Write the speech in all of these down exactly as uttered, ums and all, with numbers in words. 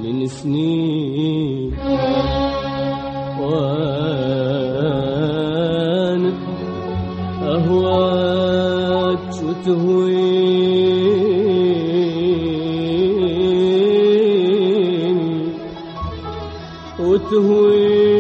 من سنين وانا اهواك وتهويني وتهويني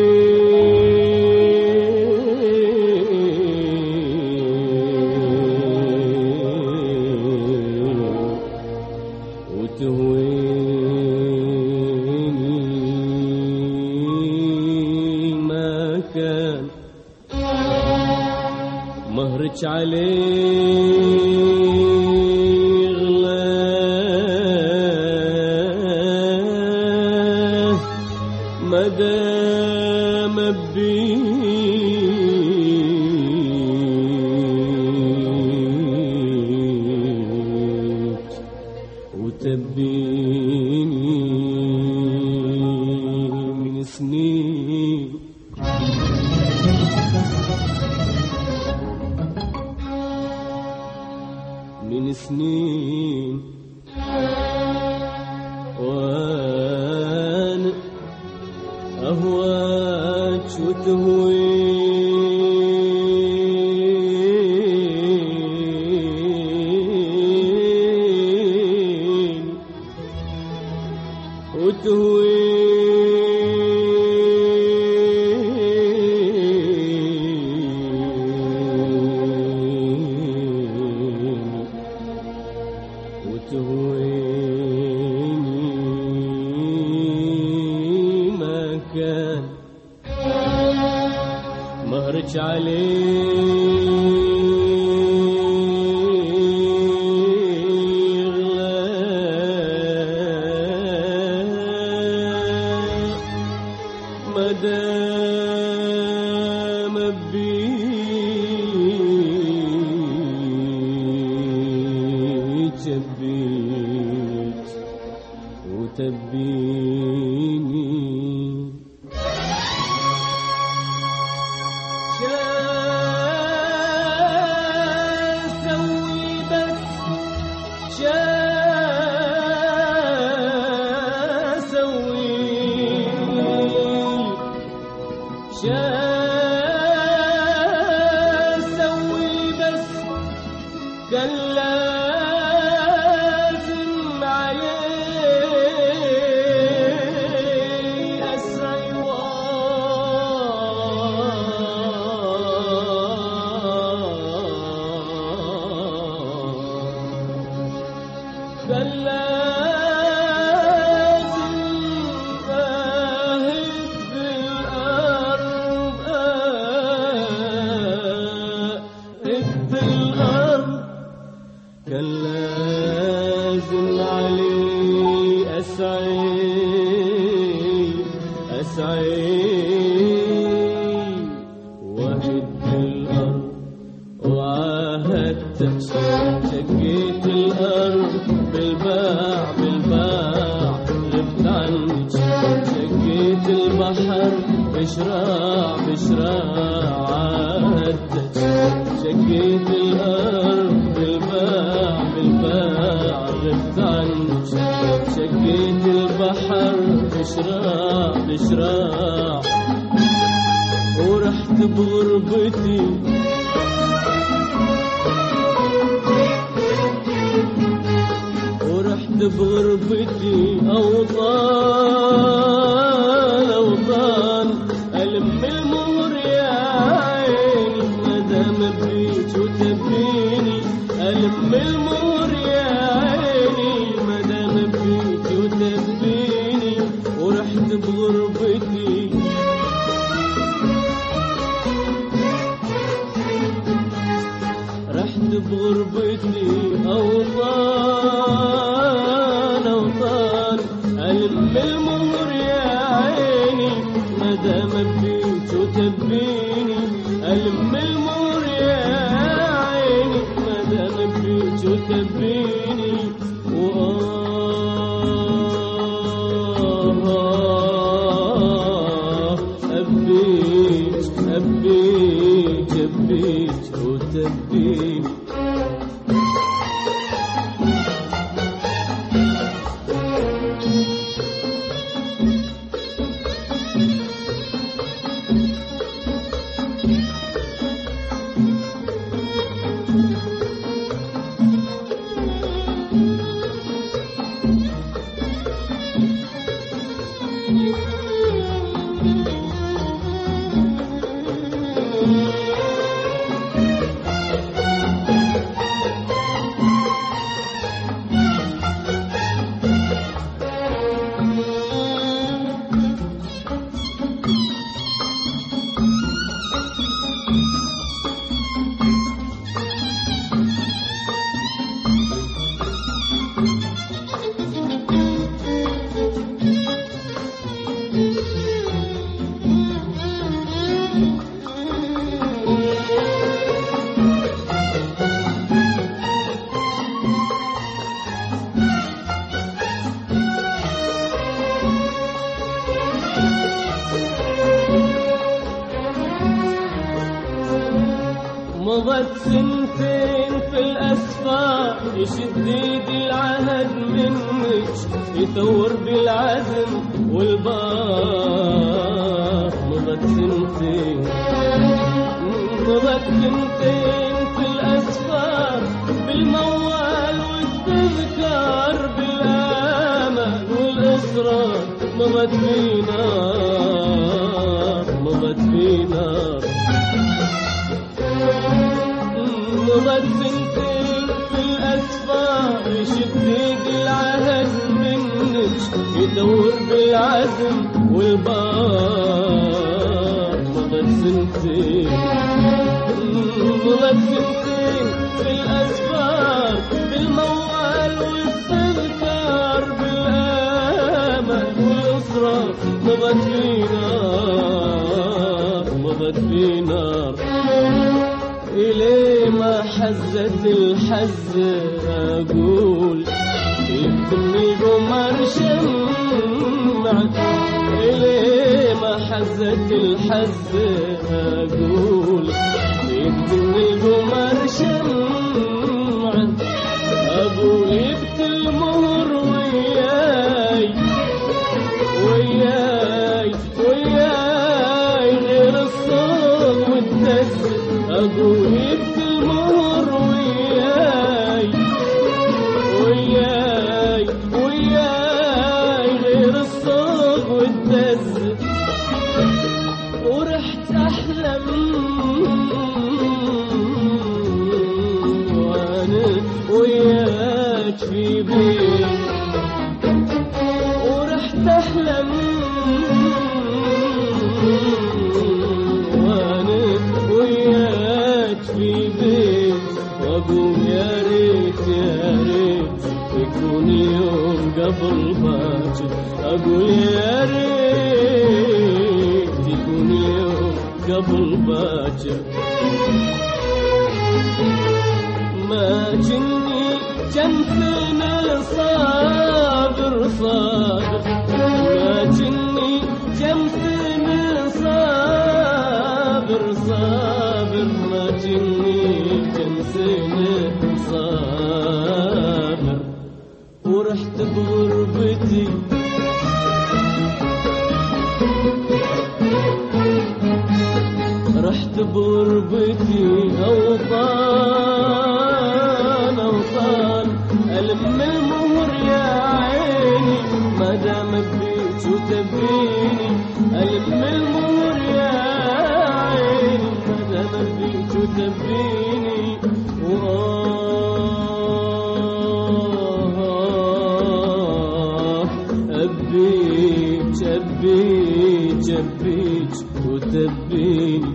وتهويني ما كان مهرج عليه غلاه مدام بيك وتبيني من سنين من سنين وانا اهواك وتهوين وتهوين وتهويني ما كان مهرج عليه غلاه مدام بيك جبيت وتبيني شاسوي بس شاسوي شاسوي بس كان لازم عليه أسعي كان لازم أهد الأرض أهد الأرض كان لازم علي أسعي أسعي وهد الأرض وعاهدت شقيت الأرض بالباع بالباع غبت عنك شقيت البحر بشراع بشراع عاهدت شقيت الأرض بالباع بالباع غبت عنك شقيت البحر بشراع بشراع ورحت بغربتي ورحت بغربتي أوطان أوطان ألم المهر يا عيني مدام بيك وتبيني ألم المهر يا عيني مدام بيك وتبيني ورحت بغربتي رحت بغربتي أوطان أوطان ألم المهر يا عيني مدام بيك وتبيني ألم المهر يا عيني مدام بيك وتبيني وآه أبيك أبيك أبيك وتبيني مضت سنتين في الأسفار يشد ايدي العهد منك يثور بالعزم والبار. مضت سنتين مضت سنتين في الأسفار بالموال والتذكار بالآمل والإصرار. مضت في نار مضت في نار مضت سنتين في الأسفار يشد ايدي العهد منك يدور بالعزم والبار. مضت سنتين مضت سنتين في الأسفار بالموال والتذكار بالآمل والإصرار. مضت في نار مضت في نار إلي ما حزت الحزة أقول يبني قمر شمعة. إلي ما حزت الحزة أقول يبني قمر شمعة. أقول يبت المهر وياي وياي وياي غير الصوت والدز. أقول يبت المهر وياي وياي وياي غير الصوت والدز. ورحت أحلم وأنا وياك في بيت. ورحت أحلم وأنا وياك في بيت. وأقول يا ريت يا ريت يكون يوم قبل باكر. أقول يا ريت يكون يوم قبل باكر. ما جني كم سنة صابر صابر. ما جني كم سنة صابر صابر. ما جني كم سنة صابر. ورحت بغربتي رحت بغربتي أوطان أوطان. ألم المهر يا عيني ما دام بيك وتبيني. ألم المهر يا عيني ما دام بيك وتبيني. وآه أبيك أبيك أبيك وتبيني.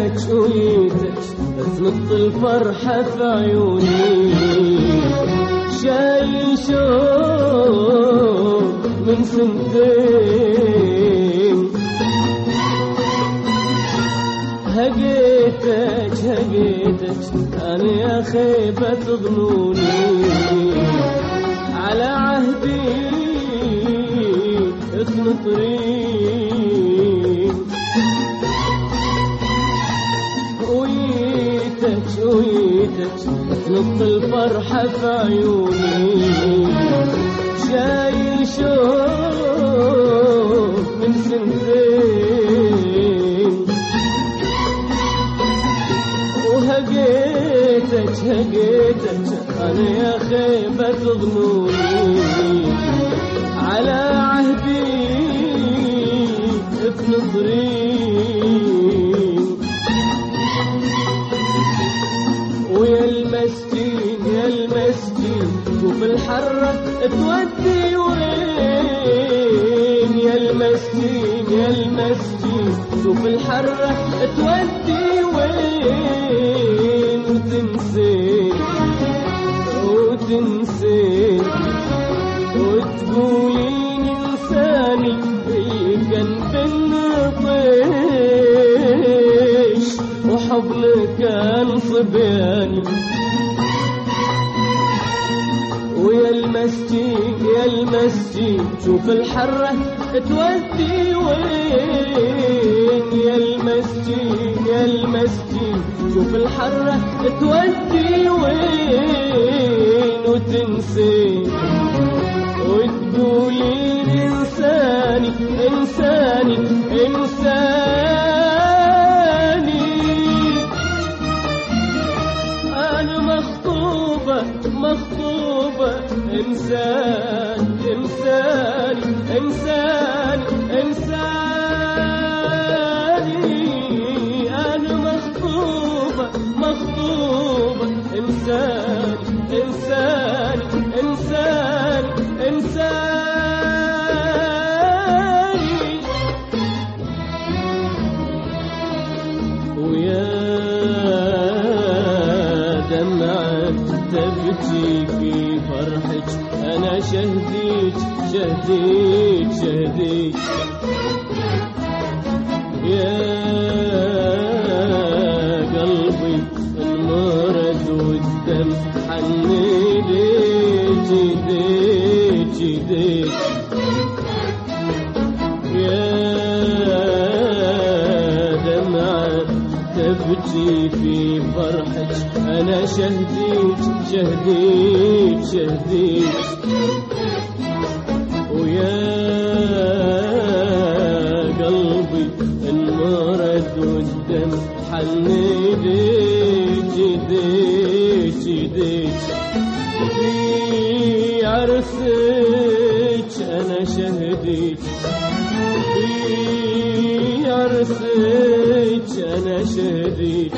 ويتك ويتك تنط الفرحة في عيوني، شايل شوق من سنتين، هقيتك هقيتك أنا يا خيبة ظنوني، على عهدي تنطرين، ويتك ويتك تنط الفرحة في عيوني، شايل شوق من سنتين، وهقيتك هقيتك أنا يا خيبة ظنوني، على عهدي تنظرين، ويا المسكين يا المسكين شوف الحرة تودي وين، يا المسكين يا المسكين شوف الحرة تودي وين، وتنسين وتنسين وتقولين إنساني كان بالنطيش، وحضنك كان صبياني، ويا المسكين يا المسكين شوف الحرة تودي وين، يا المسكين يا المسكين شوف الحرة تودي وين، وتنسين وتقولين إنساني إنساني إنساني، أنا مخطوبة مخطوبة إنسان إنساني إنساني إنساني، أنا مخطوبة مخطوبة إنساني إنساني إنساني إنساني، ويا دمعة تبكي في فرحك أنا شهديك شهديك شهديك، يا قلبي المرض والدم حنيديك ايديك ايديك، يا دمعة تبكي في فرحك أنا شهديك شهديك شهديك، ويا قلبي المرض والدم حنيديك ايديك ايديك، في عرسك أنا شهديك، في عرسك أنا شهديك،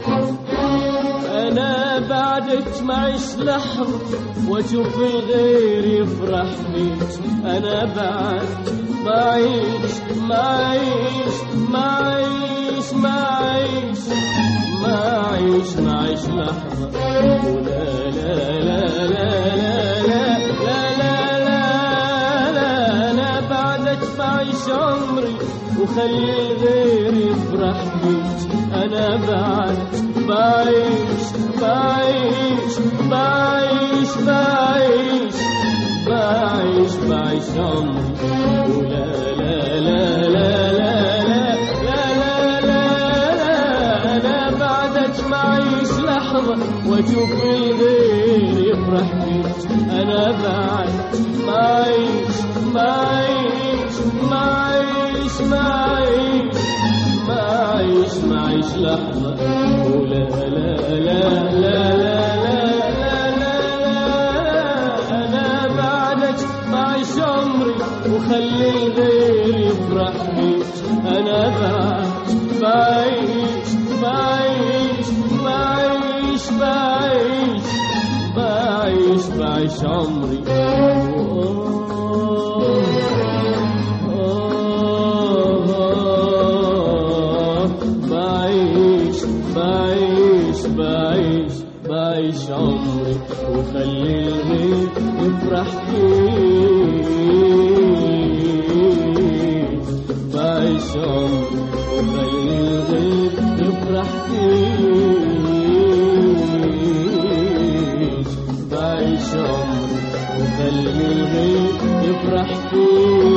أنا بعدك معيش لحظة وأشوف الغير يفرح بيك، أنا بعدك معيش معيش معيش معيش معيش معيش لحظة، ولا لا لا لا لا لا لا لا لا، أنا بعدك بعيش عمري وخلي الغير يفرح بيك، أنا بعدك بعيش بعيش بعيش بعيش بعيش بعيش عمري، ولا لا لا لا لا لا لا لا لا، أنا بعدك معيش لحظة وأشوف الغير يفرح بيك، أنا بعدك معيش معيش معيش معيش معيش معيش لحظة، ولا لا لا لا لا لا أنا بعدك بعيش عمري وخلي الغير يفرح بيك، أنا بعدك بعيش بعيش بعيش بعيش بعيش بعيش عمري، بعيش بعيش عمري وخلي الغير يفرح فيش، بعيش عمري وخلي الغير يفرح فيش.